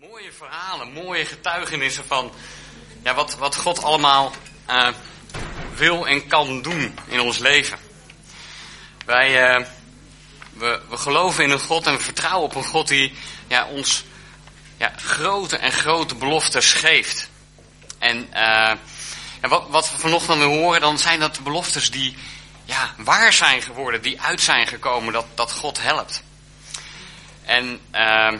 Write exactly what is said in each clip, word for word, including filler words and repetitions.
Mooie verhalen, mooie getuigenissen van ja, wat, wat God allemaal uh, wil en kan doen in ons leven. Wij uh, we, we geloven in een God en we vertrouwen op een God die ja, ons ja, grote en grote beloftes geeft. En uh, ja, wat, wat we vanochtend weer horen, dan zijn dat de beloftes die ja, waar zijn geworden, die uit zijn gekomen, dat, dat God helpt. En uh,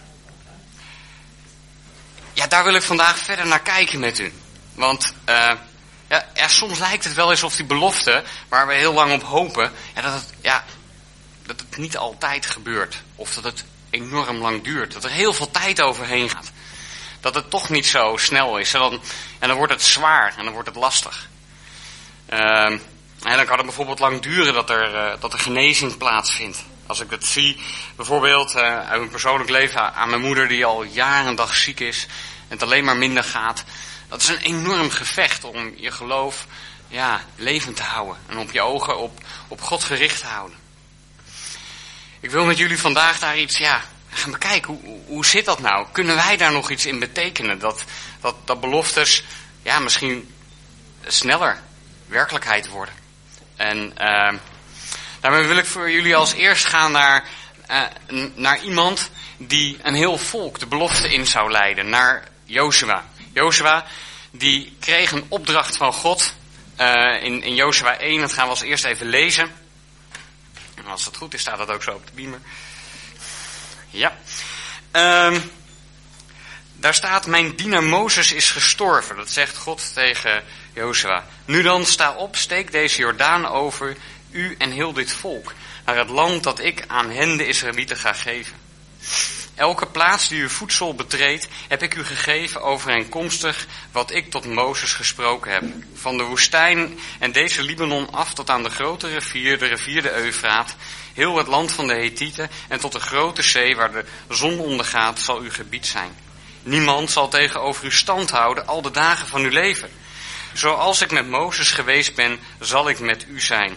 ja, daar wil ik vandaag verder naar kijken met u. Want uh, ja, ja, soms lijkt het wel eens of die belofte, waar we heel lang op hopen, ja, dat, het, ja, dat het niet altijd gebeurt. Of dat het enorm lang duurt. Dat er heel veel tijd overheen gaat. Dat het toch niet zo snel is. En dan, en dan wordt het zwaar en dan wordt het lastig. Uh, en dan kan het bijvoorbeeld lang duren dat er, uh, dat er genezing plaatsvindt. Als ik het zie, bijvoorbeeld uh, uit mijn persoonlijk leven aan mijn moeder die al jaren en dag ziek is en het alleen maar minder gaat. Dat is een enorm gevecht om je geloof ja, levend te houden en op je ogen op, op God gericht te houden. Ik wil met jullie vandaag daar iets ja, gaan bekijken. Hoe, hoe zit dat nou? Kunnen wij daar nog iets in betekenen? Dat, dat, dat beloftes ja, misschien sneller werkelijkheid worden. En uh, daarmee wil ik voor jullie als eerst gaan naar, uh, naar iemand die een heel volk de belofte in zou leiden. Naar Jozua. Jozua die kreeg een opdracht van God uh, in, in Jozua één. Dat gaan we als eerst even lezen. En als dat goed is, staat dat ook zo op de beamer. Ja. Uh, daar staat, mijn dienaar Mozes is gestorven. Dat zegt God tegen Jozua. Nu dan, sta op, steek deze Jordaan over, u en heel dit volk, naar het land dat ik aan hen de Israëlieten ga geven. Elke plaats die uw voedsel betreedt, heb ik u gegeven overeenkomstig wat ik tot Mozes gesproken heb. Van de woestijn en deze Libanon af tot aan de grote rivier, de rivier de Eufraat, heel het land van de Hethieten en tot de grote zee waar de zon ondergaat, zal uw gebied zijn. Niemand zal tegenover u stand houden al de dagen van uw leven. Zoals ik met Mozes geweest ben, zal ik met u zijn.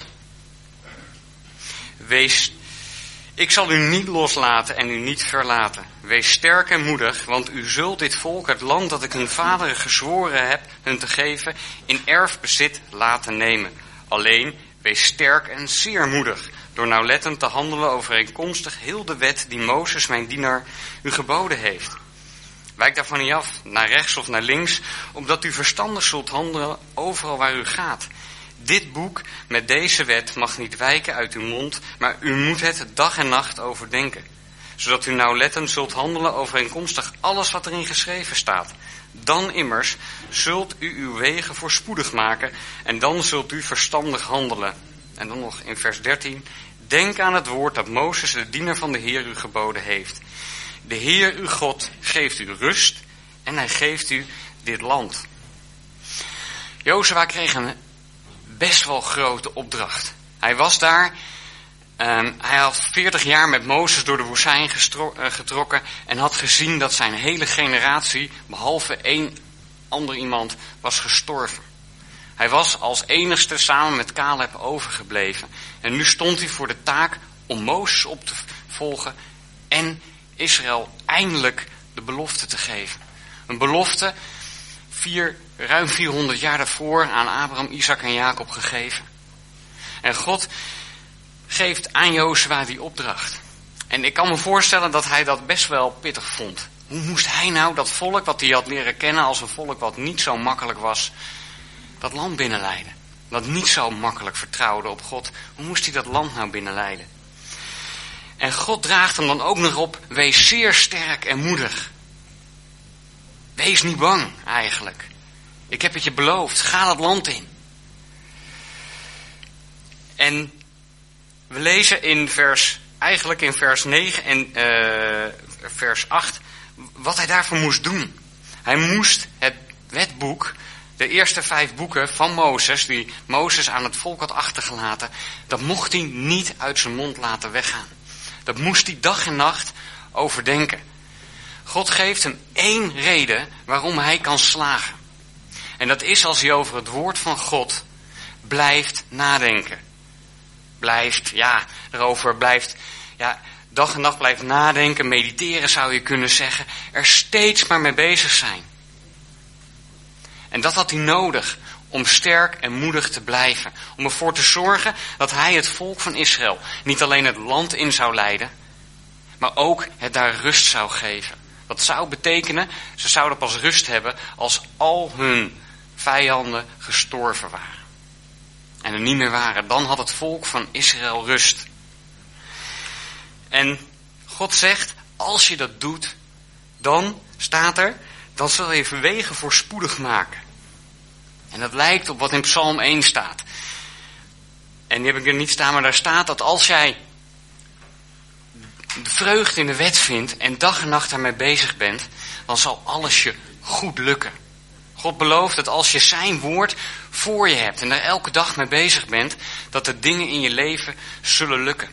Wees, ik zal u niet loslaten en u niet verlaten. Wees sterk en moedig, want u zult dit volk, het land dat ik hun vaderen gezworen heb hun te geven, in erfbezit laten nemen. Alleen, wees sterk en zeer moedig, door nauwlettend te handelen overeenkomstig heel de wet die Mozes, mijn dienaar, u geboden heeft. Wijk daarvan niet af, naar rechts of naar links, opdat u verstandig zult handelen overal waar u gaat. Dit boek met deze wet mag niet wijken uit uw mond, maar u moet het dag en nacht overdenken. Zodat u nauwlettend zult handelen overeenkomstig alles wat erin geschreven staat. Dan immers zult u uw wegen voorspoedig maken en dan zult u verstandig handelen. En dan nog in vers dertien. Denk aan het woord dat Mozes, de dienaar van de Heer, u geboden heeft. De Heer uw God geeft u rust en hij geeft u dit land. Jozua kreeg een best wel grote opdracht. Hij was daar, um, hij had veertig jaar met Mozes door de woestijn gestro- uh, getrokken en had gezien dat zijn hele generatie, behalve één ander iemand, was gestorven. Hij was als enigste samen met Caleb overgebleven. En nu stond hij voor de taak om Mozes op te volgen en Israël eindelijk de belofte te geven. Een belofte vier, ruim vierhonderd jaar daarvoor aan Abraham, Isaac en Jacob gegeven. En God geeft aan Jozua die opdracht. En ik kan me voorstellen dat hij dat best wel pittig vond. Hoe moest hij nou dat volk, wat hij had leren kennen als een volk wat niet zo makkelijk was, dat land binnenleiden? Dat niet zo makkelijk vertrouwde op God. Hoe moest hij dat land nou binnenleiden? En God draagt hem dan ook nog op, wees zeer sterk en moedig. Wees niet bang, eigenlijk. Ik heb het je beloofd, ga dat land in. En we lezen in vers, eigenlijk in vers negen en uh, vers acht, wat hij daarvoor moest doen. Hij moest het wetboek, de eerste vijf boeken van Mozes, die Mozes aan het volk had achtergelaten, dat mocht hij niet uit zijn mond laten weggaan. Dat moest hij dag en nacht overdenken. God geeft hem één reden waarom hij kan slagen. En dat is als hij over het woord van God blijft nadenken. Blijft, ja, erover blijft, ja, dag en nacht blijft nadenken, mediteren zou je kunnen zeggen, er steeds maar mee bezig zijn. En dat had hij nodig om sterk en moedig te blijven. Om ervoor te zorgen dat hij het volk van Israël niet alleen het land in zou leiden, maar ook het daar rust zou geven. Dat zou betekenen, ze zouden pas rust hebben als al hun vijanden gestorven waren. En er niet meer waren. Dan had het volk van Israël rust. En God zegt, als je dat doet, dan staat er, dan zal je je wegen voorspoedig maken. En dat lijkt op wat in Psalm één staat. En die heb ik er niet staan, maar daar staat dat als jij de vreugde in de wet vindt en dag en nacht daarmee bezig bent, dan zal alles je goed lukken. God belooft dat als je zijn woord voor je hebt en daar elke dag mee bezig bent, dat de dingen in je leven zullen lukken.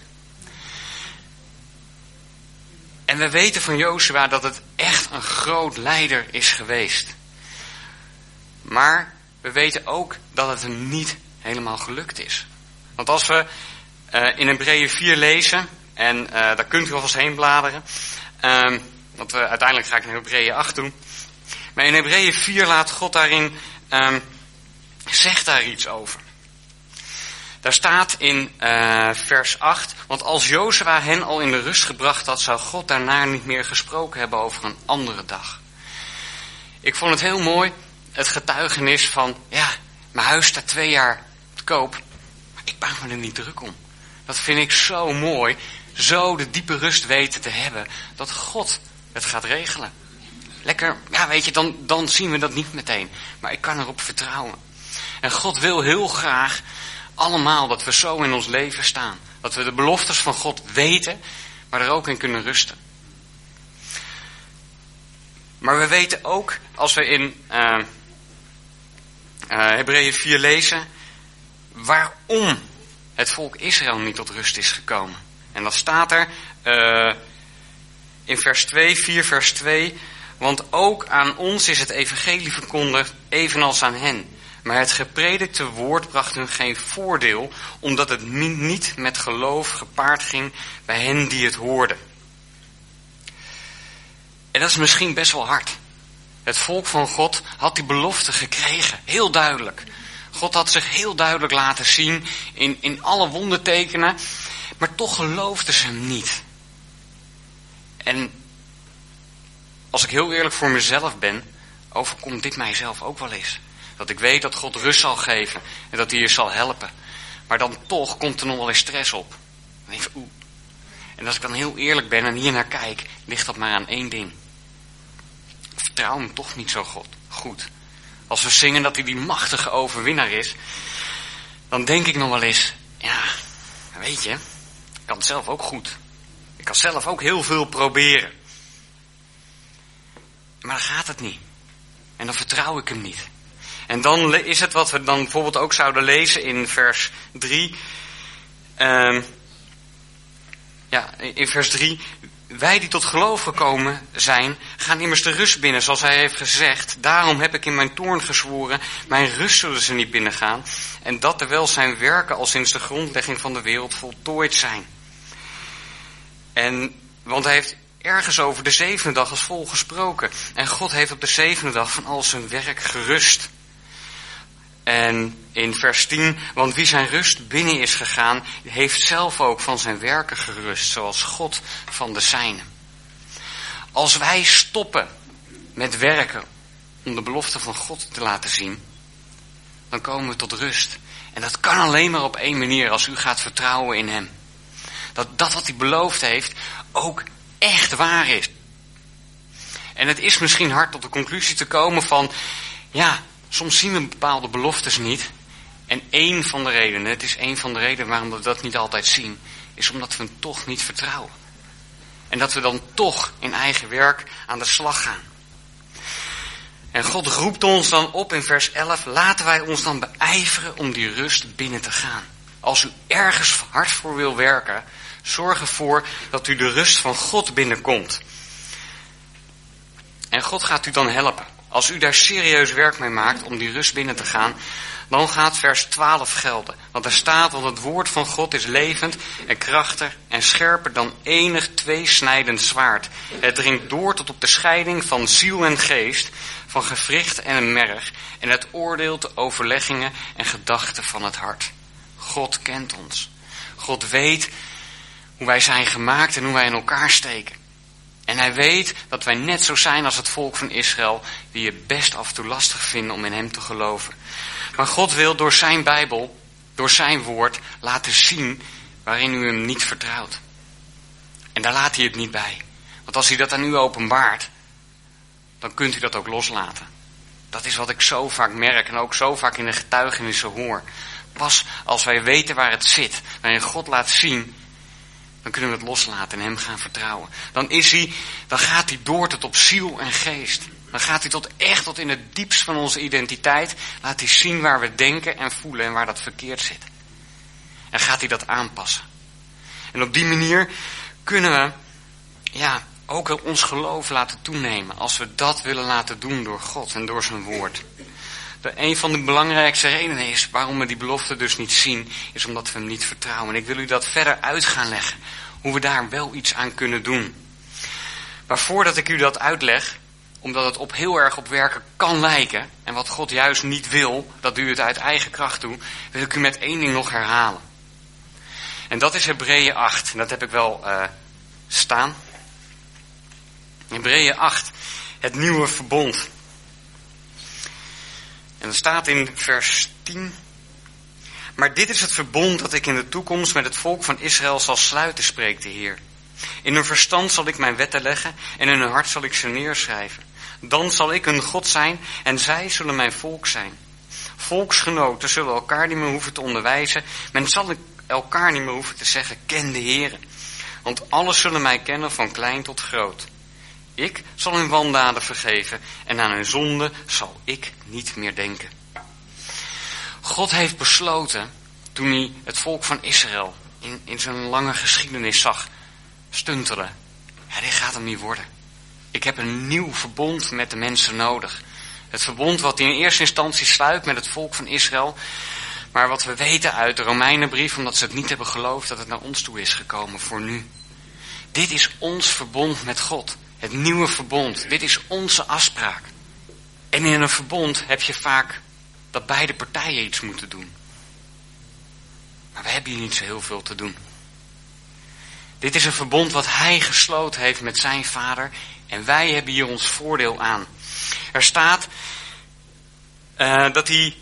En we weten van Jozua dat het echt een groot leider is geweest. Maar we weten ook dat het hem niet helemaal gelukt is. Want als we uh, in Hebreeën vier lezen, en uh, daar kunt u alvast heen bladeren, uh, want we, uiteindelijk ga ik naar Hebreeën acht doen. Maar in Hebreeën vier laat God daarin, uh, zegt daar iets over. Daar staat in uh, vers acht, want als Jozua hen al in de rust gebracht had, zou God daarna niet meer gesproken hebben over een andere dag. Ik vond het heel mooi, het getuigenis van, ja, mijn huis staat twee jaar te koop, maar ik maak me er niet druk om. Dat vind ik zo mooi, zo de diepe rust weten te hebben, dat God het gaat regelen. Lekker, ja weet je, dan, dan zien we dat niet meteen, maar ik kan erop vertrouwen. En God wil heel graag allemaal dat we zo in ons leven staan. Dat we de beloftes van God weten, maar er ook in kunnen rusten. Maar we weten ook, als we in uh, uh, Hebreeën vier lezen, waarom het volk Israël niet tot rust is gekomen. En dat staat er uh, in vers twee, vier vers twee. Want ook aan ons is het evangelie verkondigd, evenals aan hen. Maar het gepredikte woord bracht hun geen voordeel, omdat het niet met geloof gepaard ging bij hen die het hoorden. En dat is misschien best wel hard. Het volk van God had die belofte gekregen, heel duidelijk. God had zich heel duidelijk laten zien in, in alle wondertekenen, maar toch geloofden ze hem niet. En als ik heel eerlijk voor mezelf ben, overkomt dit mijzelf ook wel eens. Dat ik weet dat God rust zal geven en dat hij je zal helpen. Maar dan toch komt er nog wel eens stress op. En, even, oeh. En als ik dan heel eerlijk ben en hier naar kijk, ligt dat maar aan één ding. Ik vertrouw hem toch niet zo God, goed. Als we zingen dat hij die machtige overwinnaar is, dan denk ik nog wel eens, ja, weet je, ik kan het zelf ook goed. Ik kan zelf ook heel veel proberen. Maar dan gaat het niet. En dan vertrouw ik hem niet. En dan is het wat we dan bijvoorbeeld ook zouden lezen in vers drie. Uh, ja, in vers drie. Wij die tot geloof gekomen zijn, gaan immers de rust binnen, zoals hij heeft gezegd. Daarom heb ik in mijn toorn gezworen, mijn rust zullen ze niet binnengaan. En dat terwijl zijn werken al sinds de grondlegging van de wereld voltooid zijn. En, want hij heeft ergens over de zevende dag als vol gesproken. En God heeft op de zevende dag van al zijn werk gerust. En in vers tien, want wie zijn rust binnen is gegaan, heeft zelf ook van zijn werken gerust, zoals God van de zijnen. Als wij stoppen met werken om de belofte van God te laten zien, dan komen we tot rust. En dat kan alleen maar op één manier, als u gaat vertrouwen in hem. Dat dat wat hij beloofd heeft ook echt waar is. En het is misschien hard tot de conclusie te komen van, ja, soms zien we bepaalde beloftes niet. En één van de redenen, het is één van de redenen waarom we dat niet altijd zien, is omdat we hem toch niet vertrouwen. En dat we dan toch in eigen werk aan de slag gaan. En God roept ons dan op in vers elf, laten wij ons dan beijveren om die rust binnen te gaan. Als u ergens hard voor wil werken, zorg ervoor dat u de rust van God binnenkomt. En God gaat u dan helpen. Als u daar serieus werk mee maakt om die rust binnen te gaan, Dan gaat vers twaalf gelden. Want er staat, want het woord van God is levend en krachtig en scherper dan enig tweesnijdend zwaard. Het dringt door tot op de scheiding van ziel en geest, van gewricht en een merg. En het oordeelt de overleggingen en gedachten van het hart. God kent ons. God weet hoe wij zijn gemaakt en hoe wij in elkaar steken. En hij weet dat wij net zo zijn als het volk van Israël, die je best af en toe lastig vinden om in hem te geloven. Maar God wil door zijn Bijbel, door zijn woord, laten zien waarin u hem niet vertrouwt. En daar laat hij het niet bij. Want als hij dat aan u openbaart, dan kunt u dat ook loslaten. Dat is wat ik zo vaak merk en ook zo vaak in de getuigenissen hoor. Pas als wij weten waar het zit, waarin God laat zien, dan kunnen we het loslaten en hem gaan vertrouwen. Dan is hij, dan gaat hij door tot op ziel en geest. Dan gaat hij tot echt tot in het diepst van onze identiteit. Laat hij zien waar we denken en voelen en waar dat verkeerd zit. En gaat hij dat aanpassen. En op die manier kunnen we, ja, ook ons geloof laten toenemen. Als we dat willen laten doen door God en door zijn woord. De, een van de belangrijkste redenen is waarom we die belofte dus niet zien, is omdat we hem niet vertrouwen. En ik wil u dat verder uit gaan leggen. Hoe we daar wel iets aan kunnen doen. Maar voordat ik u dat uitleg, omdat het op heel erg op werken kan lijken, en wat God juist niet wil, dat u het uit eigen kracht doet, wil ik u met één ding nog herhalen. En dat is Hebreeën acht. En dat heb ik wel uh, staan. Hebreeën acht, het nieuwe verbond. En er staat in vers tien. Maar dit is het verbond dat ik in de toekomst met het volk van Israël zal sluiten, spreekt de Heer. In hun verstand zal ik mijn wetten leggen en in hun hart zal ik ze neerschrijven. Dan zal ik hun God zijn en zij zullen mijn volk zijn. Volksgenoten zullen elkaar niet meer hoeven te onderwijzen. Men zal elkaar niet meer hoeven te zeggen, ken de Heere. Want allen zullen mij kennen van klein tot groot. Ik zal hun wandaden vergeven en aan hun zonde zal ik niet meer denken. God heeft besloten, toen hij het volk van Israël in, in zijn lange geschiedenis zag stuntelen. Ja, dit gaat hem niet worden. Ik heb een nieuw verbond met de mensen nodig. Het verbond wat hij in eerste instantie sluit met het volk van Israël. Maar wat we weten uit de Romeinenbrief, omdat ze het niet hebben geloofd, dat het naar ons toe is gekomen voor nu. Dit is ons verbond met God. Het nieuwe verbond. Dit is onze afspraak. En in een verbond heb je vaak dat beide partijen iets moeten doen. Maar we hebben hier niet zo heel veel te doen. Dit is een verbond wat hij gesloten heeft met zijn vader. En wij hebben hier ons voordeel aan. Er staat uh, dat hij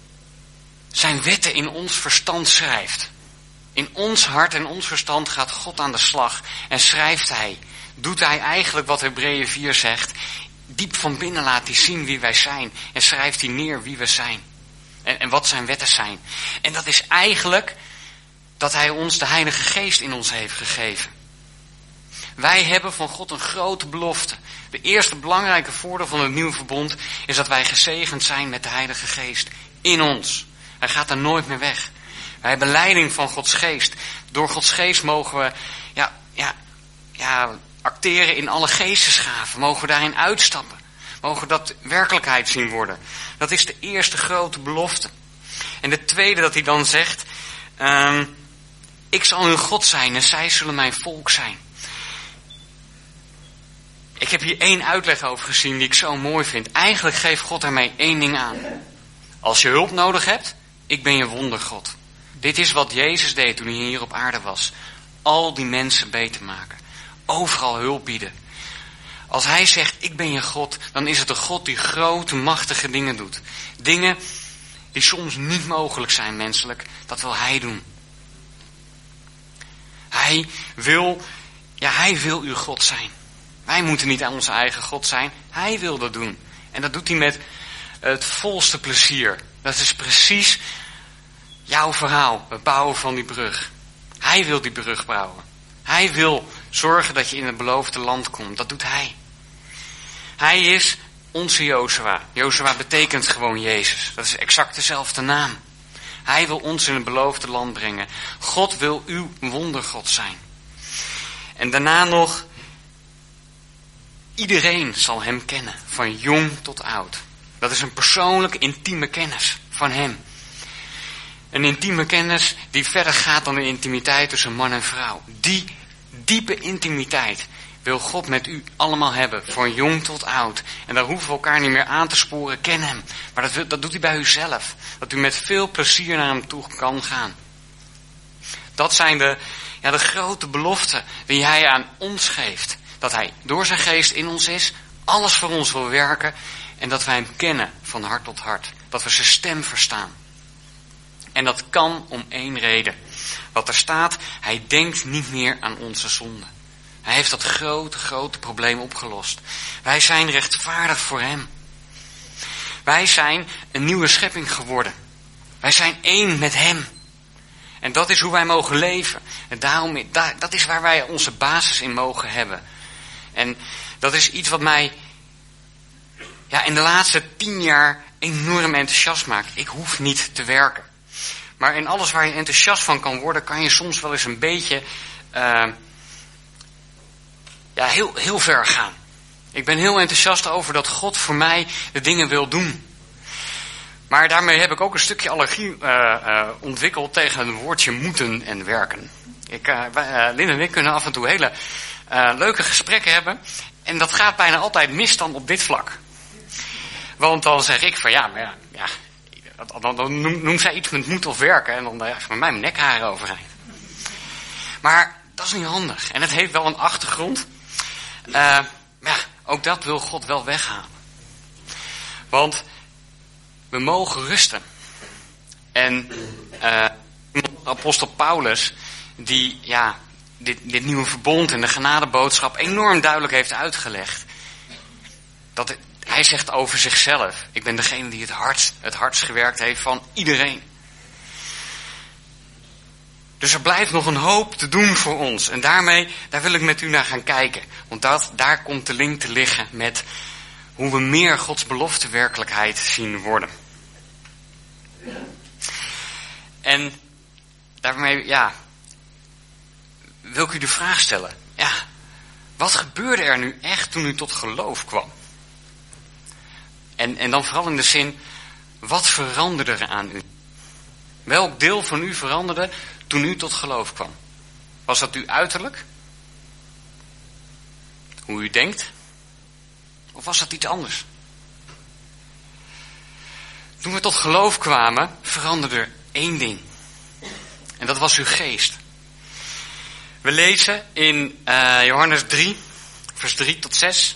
zijn wetten in ons verstand schrijft. In ons hart en ons verstand gaat God aan de slag. En schrijft hij. Doet hij eigenlijk wat Hebreeën vier zegt. Diep van binnen laat hij zien wie wij zijn. En schrijft hij neer wie we zijn. En, en wat zijn wetten zijn. En dat is eigenlijk dat hij ons de Heilige Geest in ons heeft gegeven. Wij hebben van God een grote belofte. De eerste belangrijke voordeel van het nieuwe verbond is dat wij gezegend zijn met de Heilige Geest in ons. Hij gaat er nooit meer weg. Wij hebben leiding van Gods Geest. Door Gods Geest mogen we ja, ja, ja, acteren in alle geestesgaven. Mogen we daarin uitstappen. Mogen dat werkelijkheid zien worden. Dat is de eerste grote belofte. En de tweede dat hij dan zegt, um, ik zal hun God zijn en zij zullen mijn volk zijn. Ik heb hier één uitleg over gezien die ik zo mooi vind. Eigenlijk geeft God daarmee één ding aan. Als je hulp nodig hebt, ik ben je wondergod. Dit is wat Jezus deed toen hij hier op aarde was. Al die mensen beter maken. Overal hulp bieden. Als hij zegt, ik ben je God, dan is het een God die grote, machtige dingen doet. Dingen die soms niet mogelijk zijn menselijk, dat wil hij doen. Hij wil, ja, hij wil uw God zijn. Wij moeten niet aan onze eigen God zijn. Hij wil dat doen. En dat doet hij met het volste plezier. Dat is precies jouw verhaal. Het bouwen van die brug. Hij wil die brug bouwen. Hij wil zorgen dat je in het beloofde land komt. Dat doet hij. Hij is onze Jozua. Jozua betekent gewoon Jezus. Dat is exact dezelfde naam. Hij wil ons in het beloofde land brengen. God wil uw wondergod zijn. En daarna nog, iedereen zal hem kennen, van jong tot oud. Dat is een persoonlijke, intieme kennis van hem. Een intieme kennis die verder gaat dan de intimiteit tussen man en vrouw. Die diepe intimiteit wil God met u allemaal hebben, van jong tot oud. En daar hoeven we elkaar niet meer aan te sporen, ken hem. Maar dat, wil, dat doet hij bij uzelf. Dat u met veel plezier naar hem toe kan gaan. Dat zijn de, ja, de grote beloften die hij aan ons geeft. Dat hij door zijn geest in ons is, alles voor ons wil werken. En dat wij hem kennen van hart tot hart. Dat we zijn stem verstaan. En dat kan om één reden. Wat er staat, hij denkt niet meer aan onze zonde. Hij heeft dat grote, grote probleem opgelost. Wij zijn rechtvaardig voor hem. Wij zijn een nieuwe schepping geworden. Wij zijn één met hem. En dat is hoe wij mogen leven. En daarom, dat is waar wij onze basis in mogen hebben. En dat is iets wat mij ja, in de laatste tien jaar enorm enthousiast maakt. Ik hoef niet te werken. Maar in alles waar je enthousiast van kan worden, kan je soms wel eens een beetje uh, ja, heel, heel ver gaan. Ik ben heel enthousiast over dat God voor mij de dingen wil doen. Maar daarmee heb ik ook een stukje allergie uh, uh, ontwikkeld tegen het woordje moeten en werken. Ik, uh, wij, uh, Lin en ik kunnen af en toe hele uh, leuke gesprekken hebben. En dat gaat bijna altijd mis dan op dit vlak. Want dan zeg ik van ja, maar ja, ja dan, dan noemt noem zij iets met moet of werken. En dan ja, met mij mijn nekharen overeind. Maar dat is niet handig. En het heeft wel een achtergrond. Uh, ja, ook dat wil God wel weghalen. Want we mogen rusten. En uh, apostel Paulus, die ja, dit, dit nieuwe verbond en de genadeboodschap enorm duidelijk heeft uitgelegd. Dat het, hij zegt over zichzelf, ik ben degene die het hardst, het hardst gewerkt heeft van iedereen. Dus er blijft nog een hoop te doen voor ons. En daarmee, daar wil ik met u naar gaan kijken. Want dat, daar komt de link te liggen met hoe we meer Gods belofte werkelijkheid zien worden. En daarmee, ja, wil ik u de vraag stellen. Ja, wat gebeurde er nu echt toen u tot geloof kwam? En, en dan vooral in de zin, wat veranderde er aan u? Welk deel van u veranderde toen u tot geloof kwam? Was dat uw uiterlijk? Hoe u denkt? Of was dat iets anders? Toen we tot geloof kwamen, veranderde er één ding. En dat was uw geest. We lezen in uh, Johannes drie, vers drie tot zes.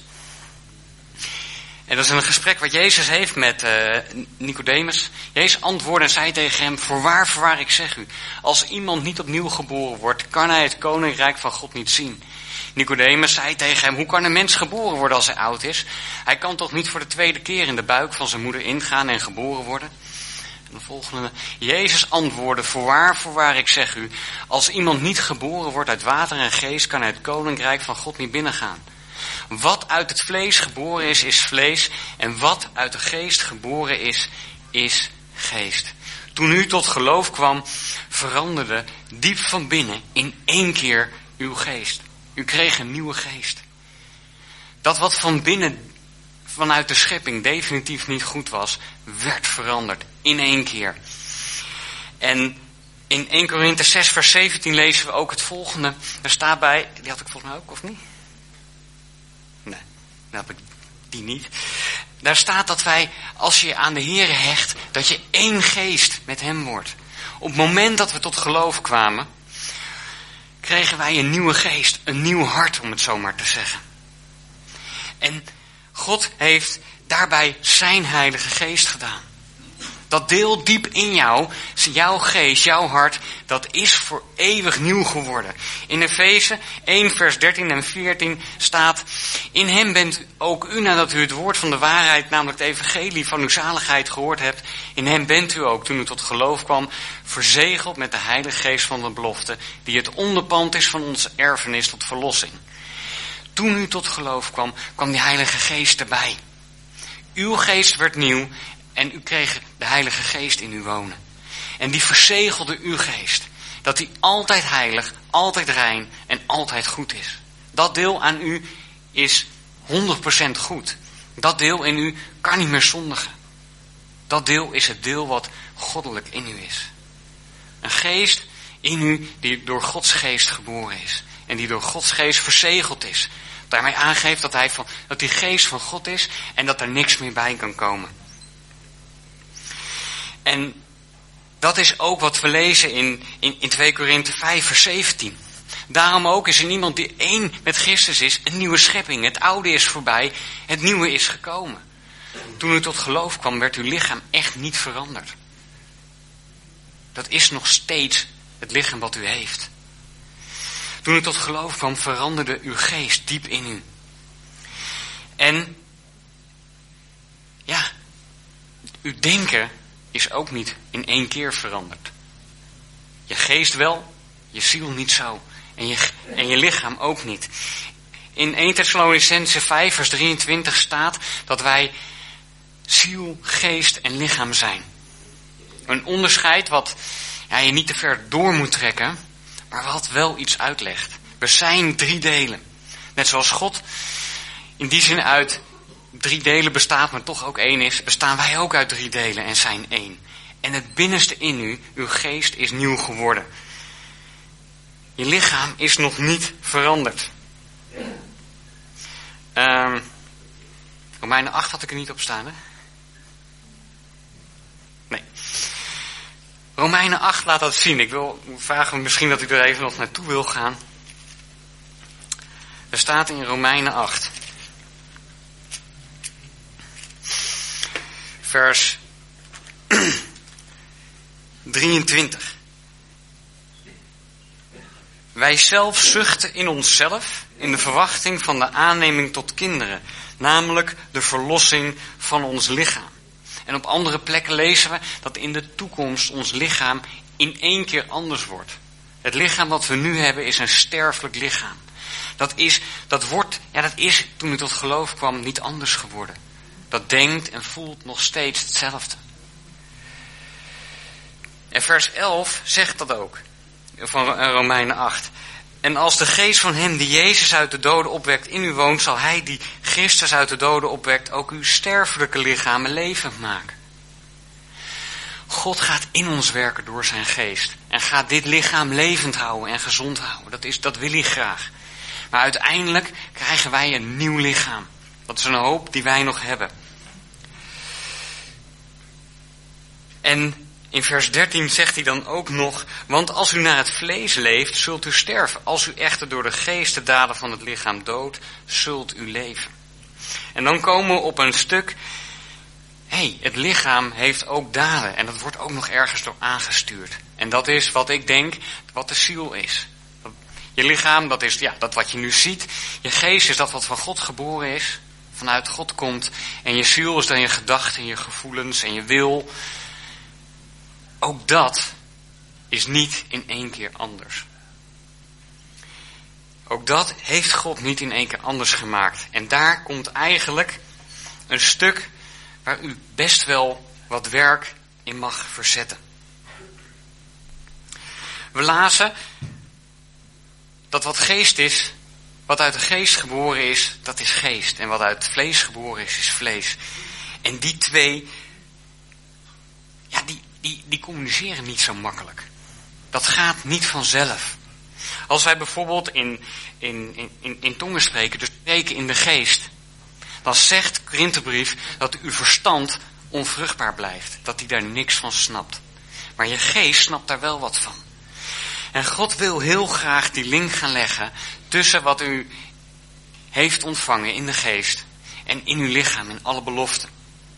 En dat is een gesprek wat Jezus heeft met uh, Nicodemus. Jezus antwoordde en zei tegen hem, voorwaar, voorwaar, ik zeg u, als iemand niet opnieuw geboren wordt, kan hij het koninkrijk van God niet zien. Nicodemus zei tegen hem, hoe kan een mens geboren worden als hij oud is? Hij kan toch niet voor de tweede keer in de buik van zijn moeder ingaan en geboren worden? En de volgende, Jezus antwoordde, voorwaar, voorwaar, ik zeg u, als iemand niet geboren wordt uit water en geest, kan hij het koninkrijk van God niet binnengaan. Wat uit het vlees geboren is, is vlees. En wat uit de geest geboren is, is geest. Toen u tot geloof kwam, veranderde diep van binnen in één keer uw geest. U kreeg een nieuwe geest. Dat wat van binnen, vanuit de schepping, definitief niet goed was, werd veranderd in één keer. En in Eerste Korinthe zes vers zeventien lezen we ook het volgende. Daar staat bij, die had ik volgens mij ook, of niet? Nee, dan heb ik die niet. Daar staat dat wij, als je aan de Here hecht, dat je één geest met hem wordt. Op het moment dat we tot geloof kwamen, kregen wij een nieuwe geest, een nieuw hart, om het zo maar te zeggen. En God heeft daarbij zijn Heilige Geest gedaan. Dat deel diep in jou, jouw geest, jouw hart, dat is voor eeuwig nieuw geworden. In Efeze één vers dertien en veertien staat, in hem bent ook u, nadat u het woord van de waarheid, namelijk het evangelie van uw zaligheid gehoord hebt, in hem bent u ook, toen u tot geloof kwam, verzegeld met de Heilige Geest van de belofte, die het onderpand is van onze erfenis tot verlossing. Toen u tot geloof kwam, kwam die Heilige Geest erbij. Uw geest werd nieuw en u kreeg de Heilige Geest in u wonen. En die verzegelde uw geest. Dat die altijd heilig, altijd rein en altijd goed is. Dat deel aan u is honderd procent goed. Dat deel in u kan niet meer zondigen. Dat deel is het deel wat goddelijk in u is. Een geest in u die door Gods geest geboren is. En die door Gods geest verzegeld is. Daarmee aangeeft dat, hij van, dat die geest van God is en dat er niks meer bij kan komen. En dat is ook wat we lezen in, in, in twee Korinthe vijf vers zeventien. Daarom ook is er iemand die één met Christus is, een nieuwe schepping. Het oude is voorbij, het nieuwe is gekomen. Toen u tot geloof kwam, werd uw lichaam echt niet veranderd. Dat is nog steeds het lichaam wat u heeft. Toen u tot geloof kwam, veranderde uw geest diep in u. En, ja, uw denken is ook niet in één keer veranderd. Je geest wel, je ziel niet zo. En je, en je lichaam ook niet. In eerste Thessalonicenzen vijf vers drieëntwintig staat dat wij ziel, geest en lichaam zijn. Een onderscheid wat ja, je niet te ver door moet trekken, maar wat wel iets uitlegt. We zijn drie delen. Net zoals God in die zin uit drie delen bestaat, maar toch ook één is, bestaan wij ook uit drie delen en zijn één. En het binnenste in u, uw geest, is nieuw geworden. Je lichaam is nog niet veranderd. Um, Romeinen acht had ik er niet op staan, hè? Nee. Romeinen acht laat dat zien. Ik wil vragen misschien dat ik er even nog naartoe wil gaan. Er staat in Romeinen acht. Vers drieëntwintig. Wij zelf zuchten in onszelf in de verwachting van de aanneming tot kinderen, namelijk de verlossing van ons lichaam. En op andere plekken lezen we dat in de toekomst ons lichaam in één keer anders wordt. Het lichaam wat we nu hebben is een sterfelijk lichaam. Dat is, dat wordt, ja dat is toen ik tot geloof kwam niet anders geworden. Dat denkt en voelt nog steeds hetzelfde. En vers elf zegt dat ook. Van Romeinen acht. En als de geest van hem die Jezus uit de doden opwekt in u woont, zal hij die Christus uit de doden opwekt ook uw sterfelijke lichamen levend maken. God gaat in ons werken door zijn geest. En gaat dit lichaam levend houden en gezond houden. Dat, is, dat wil hij graag. Maar uiteindelijk krijgen wij een nieuw lichaam. Dat is een hoop die wij nog hebben. En in vers dertien zegt hij dan ook nog, want als u naar het vlees leeft, zult u sterven. Als u echter door de geest de daden van het lichaam doodt, zult u leven. En dan komen we op een stuk, hé, hey, het lichaam heeft ook daden. En dat wordt ook nog ergens door aangestuurd. En dat is wat ik denk, wat de ziel is. Je lichaam, dat is ja, dat wat je nu ziet. Je geest is dat wat van God geboren is, vanuit God komt. En je ziel is dan je gedachten, je gevoelens en je wil. Ook dat is niet in één keer anders. Ook dat heeft God niet in één keer anders gemaakt. En daar komt eigenlijk een stuk waar u best wel wat werk in mag verzetten. We lazen dat wat geest is, wat uit de geest geboren is, dat is geest. En wat uit het vlees geboren is, is vlees. En die twee, ja, die, die, die communiceren niet zo makkelijk. Dat gaat niet vanzelf. Als wij bijvoorbeeld in, in, in, in tongen spreken, dus spreken in de geest, dan zegt Korinthebrief dat uw verstand onvruchtbaar blijft. Dat hij daar niks van snapt. Maar je geest snapt daar wel wat van. En God wil heel graag die link gaan leggen tussen wat u heeft ontvangen in de geest en in uw lichaam, in alle beloften.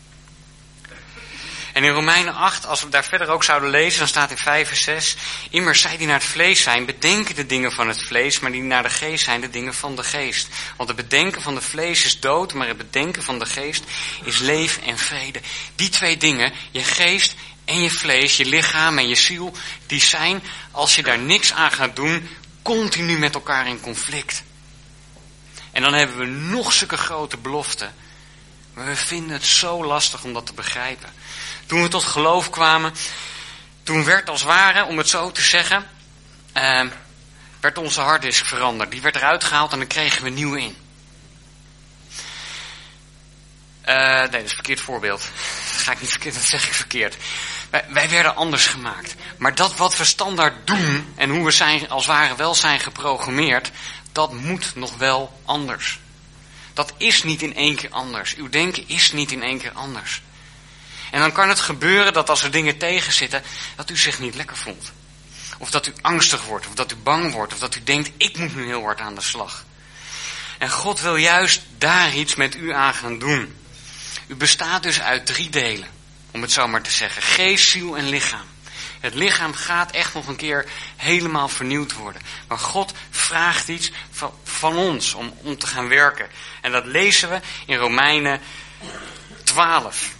En in Romeinen acht, als we daar verder ook zouden lezen, dan staat in vijf en zes, immers zij die naar het vlees zijn, bedenken de dingen van het vlees, maar die naar de geest zijn, de dingen van de geest. Want het bedenken van de vlees is dood, maar het bedenken van de geest is leven en vrede. Die twee dingen, je geest en je vlees, je lichaam en je ziel, die zijn, als je daar niks aan gaat doen, continu met elkaar in conflict. En dan hebben we nog zulke grote beloften, maar we vinden het zo lastig om dat te begrijpen. Toen we tot geloof kwamen, toen werd als het ware, om het zo te zeggen, uh, werd onze harddisk veranderd. Die werd eruit gehaald en dan kregen we nieuwe in. Uh, nee, dat is een verkeerd voorbeeld. ga ik niet verkeerd, dat zeg ik verkeerd. Wij, wij werden anders gemaakt. Maar dat wat we standaard doen en hoe we zijn, als het ware wel zijn geprogrammeerd, dat moet nog wel anders. Dat is niet in één keer anders. Uw denken is niet in één keer anders. En dan kan het gebeuren dat als er dingen tegenzitten, dat u zich niet lekker voelt. Of dat u angstig wordt, of dat u bang wordt, of dat u denkt, ik moet nu heel hard aan de slag. En God wil juist daar iets met u aan gaan doen. U bestaat dus uit drie delen, om het zo maar te zeggen. Geest, ziel en lichaam. Het lichaam gaat echt nog een keer helemaal vernieuwd worden. Maar God vraagt iets van, van ons om, om te gaan werken. En dat lezen we in Romeinen twaalf.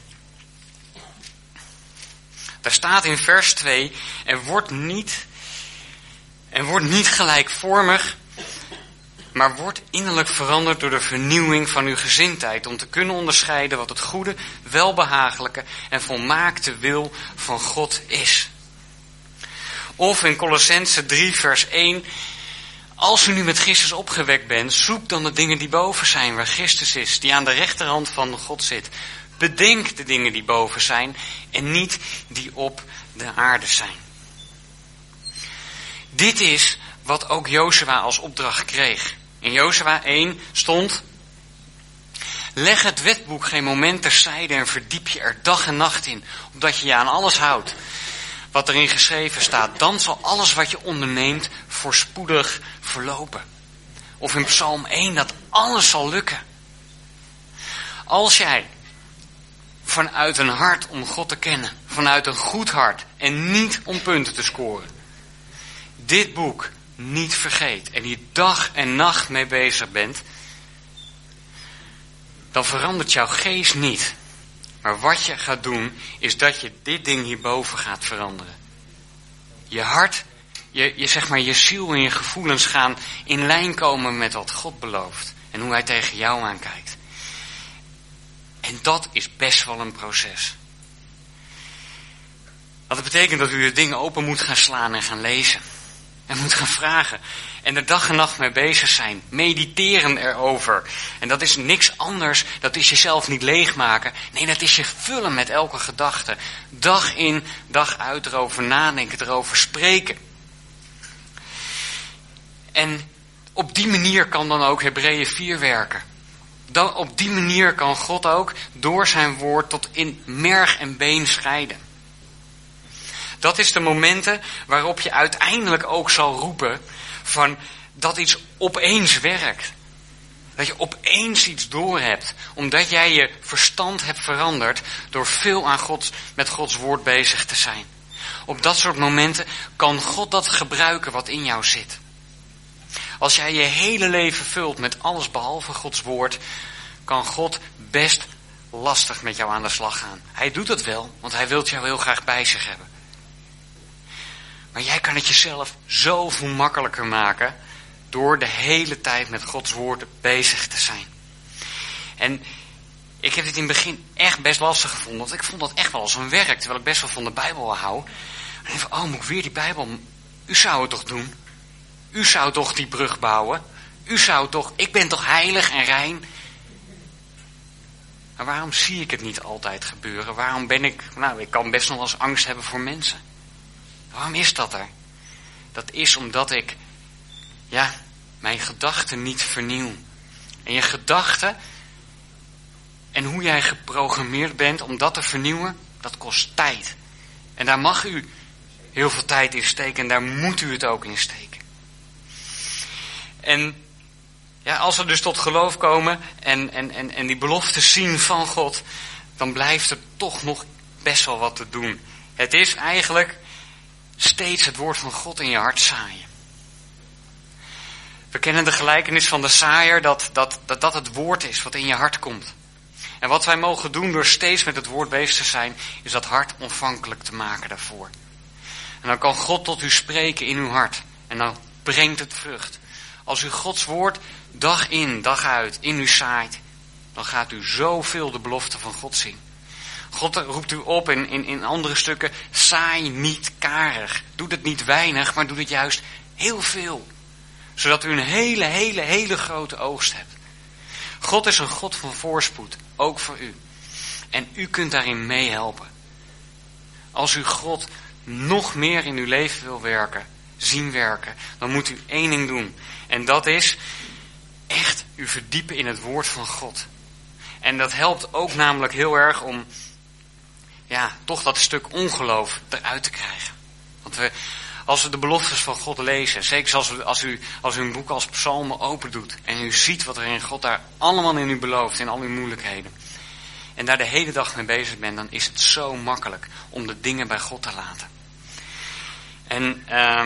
Daar staat in vers twee, er wordt niet, er wordt niet gelijkvormig, maar wordt innerlijk veranderd door de vernieuwing van uw gezindheid, om te kunnen onderscheiden wat het goede, welbehagelijke en volmaakte wil van God is. Of in Kolossenzen drie vers één, als u nu met Christus opgewekt bent, zoek dan de dingen die boven zijn, waar Christus is, die aan de rechterhand van God zit. Bedenk de dingen die boven zijn en niet die op de aarde zijn. Dit is wat ook Jozua als opdracht kreeg. In Jozua één stond: leg het wetboek geen moment terzijde en verdiep je er dag en nacht in, opdat je je aan alles houdt wat erin geschreven staat. Dan zal alles wat je onderneemt voorspoedig verlopen. Of in Psalm één, dat alles zal lukken. Als jij vanuit een hart om God te kennen, vanuit een goed hart en niet om punten te scoren, dit boek niet vergeet en hier dag en nacht mee bezig bent, dan verandert jouw geest niet. Maar wat je gaat doen, is dat je dit ding hierboven gaat veranderen. Je hart, je, je, zeg maar, je ziel en je gevoelens gaan in lijn komen met wat God belooft en hoe hij tegen jou aankijkt. En dat is best wel een proces. Dat betekent dat u de dingen open moet gaan slaan en gaan lezen. En moet gaan vragen. En er dag en nacht mee bezig zijn. Mediteren erover. En dat is niks anders. Dat is jezelf niet leegmaken. Nee, dat is je vullen met elke gedachte. Dag in, dag uit erover nadenken, erover spreken. En op die manier kan dan ook Hebreeën vier werken. Dan, op die manier kan God ook door zijn woord tot in merg en been scheiden. Dat is de momenten waarop je uiteindelijk ook zal roepen van dat iets opeens werkt. Dat je opeens iets doorhebt, omdat jij je verstand hebt veranderd door veel aan Gods, met Gods woord bezig te zijn. Op dat soort momenten kan God dat gebruiken wat in jou zit. Als jij je hele leven vult met alles behalve Gods woord, kan God best lastig met jou aan de slag gaan. Hij doet het wel, want hij wil jou heel graag bij zich hebben. Maar jij kan het jezelf zoveel makkelijker maken door de hele tijd met Gods woord bezig te zijn. En ik heb dit in het begin echt best lastig gevonden, want ik vond dat echt wel als een werk, terwijl ik best wel van de Bijbel hou. En ik van, oh, moet ik weer die Bijbel? U zou het toch doen? U zou toch die brug bouwen? U zou toch, ik ben toch heilig en rein? Maar waarom zie ik het niet altijd gebeuren? Waarom ben ik, nou, ik kan best nog wel eens angst hebben voor mensen. Waarom is dat er? Dat is omdat ik, ja, mijn gedachten niet vernieuw. En je gedachten en hoe jij geprogrammeerd bent om dat te vernieuwen, dat kost tijd. En daar mag u heel veel tijd in steken en daar moet u het ook in steken. En ja, als we dus tot geloof komen en, en, en, en die beloftes zien van God, dan blijft er toch nog best wel wat te doen. Het is eigenlijk steeds het woord van God in je hart zaaien. We kennen de gelijkenis van de zaaier, dat dat, dat dat het woord is wat in je hart komt. En wat wij mogen doen door steeds met het woord bezig te zijn, is dat hart ontvankelijk te maken daarvoor. En dan kan God tot u spreken in uw hart. En dan brengt het vrucht. Als u Gods woord dag in, dag uit in u zaait, dan gaat u zoveel de belofte van God zien. God roept u op in, in, in andere stukken, saai niet karig. Doe het niet weinig, maar doe het juist heel veel. Zodat u een hele, hele, hele grote oogst hebt. God is een God van voorspoed, ook voor u. En u kunt daarin meehelpen. Als u God nog meer in uw leven wil werken, zien werken, dan moet u één ding doen. En dat is echt u verdiepen in het woord van God. En dat helpt ook namelijk heel erg om, ja, toch dat stuk ongeloof eruit te krijgen. Want we, als we de beloftes van God lezen, zeker als u, als u, als u een boek als Psalmen open doet en u ziet wat er in God daar allemaal in u belooft, in al uw moeilijkheden, en daar de hele dag mee bezig bent, dan is het zo makkelijk om de dingen bij God te laten. En uh,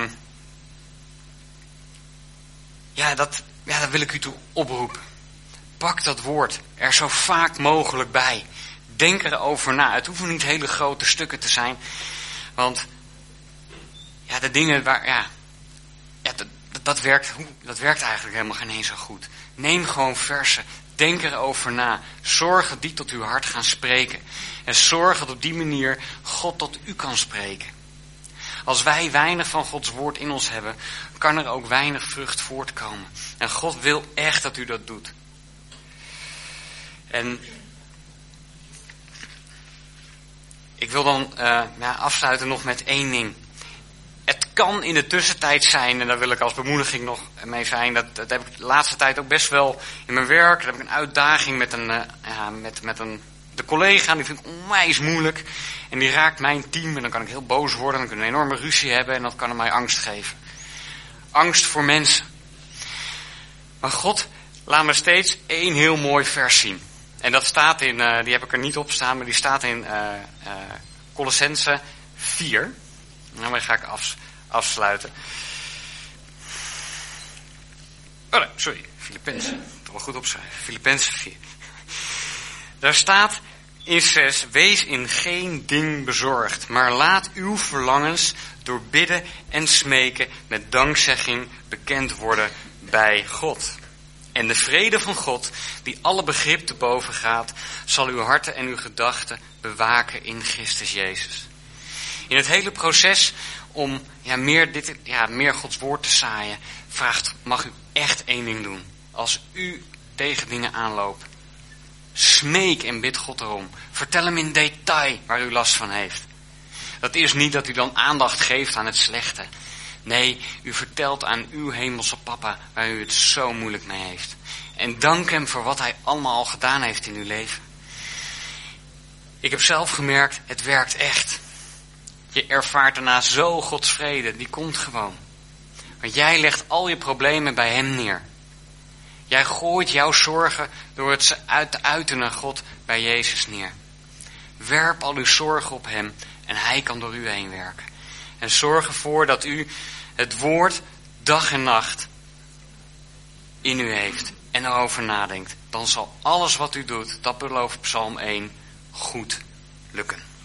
ja, dat, ja, daar wil ik u toe oproepen. Pak dat woord er zo vaak mogelijk bij. Denk erover na. Het hoeven niet hele grote stukken te zijn. Want ja, de dingen waar, ja, ja dat, dat, werkt, dat werkt eigenlijk helemaal geen eens zo goed. Neem gewoon versen. Denk erover na. Zorg dat die tot uw hart gaan spreken. En zorg dat op die manier God tot u kan spreken. Als wij weinig van Gods woord in ons hebben, kan er ook weinig vrucht voortkomen. En God wil echt dat u dat doet. En ik wil dan uh, ja, afsluiten nog met één ding. Het kan in de tussentijd zijn, en daar wil ik als bemoediging nog mee zijn, dat, dat heb ik de laatste tijd ook best wel in mijn werk. Dan heb ik een uitdaging met een, uh, ja, met, met een de collega, die vind ik onwijs moeilijk. En die raakt mijn team en dan kan ik heel boos worden, dan kunnen we een enorme ruzie hebben en dat kan mij angst geven. Angst voor mensen. Maar God laat me steeds één heel mooi vers zien. En dat staat in, uh, die heb ik er niet op staan, maar die staat in uh, uh, Colossenzen vier. En daarmee ga ik af, afsluiten. Oh nee, sorry, Filippenzen. Toch wel goed opschrijven. Filippenzen vier. Daar staat in zes, wees in geen ding bezorgd, maar laat uw verlangens door bidden en smeken met dankzegging bekend worden bij God. En de vrede van God, die alle begrip te boven gaat, zal uw harten en uw gedachten bewaken in Christus Jezus. In het hele proces om ja, meer, dit, ja, meer Gods woord te zaaien, vraagt, mag u echt één ding doen. Als u tegen dingen aanloopt, smeek en bid God erom. Vertel hem in detail waar u last van heeft. Dat is niet dat u dan aandacht geeft aan het slechte. Nee, u vertelt aan uw hemelse papa waar u het zo moeilijk mee heeft. En dank hem voor wat hij allemaal al gedaan heeft in uw leven. Ik heb zelf gemerkt, het werkt echt. Je ervaart daarna zo Gods vrede, die komt gewoon. Want jij legt al je problemen bij hem neer. Jij gooit jouw zorgen door het ze uit te uiten naar God bij Jezus neer. Werp al uw zorgen op hem en hij kan door u heen werken. En zorg ervoor dat u het woord dag en nacht in u heeft en erover nadenkt. Dan zal alles wat u doet, dat belooft Psalm één, goed lukken.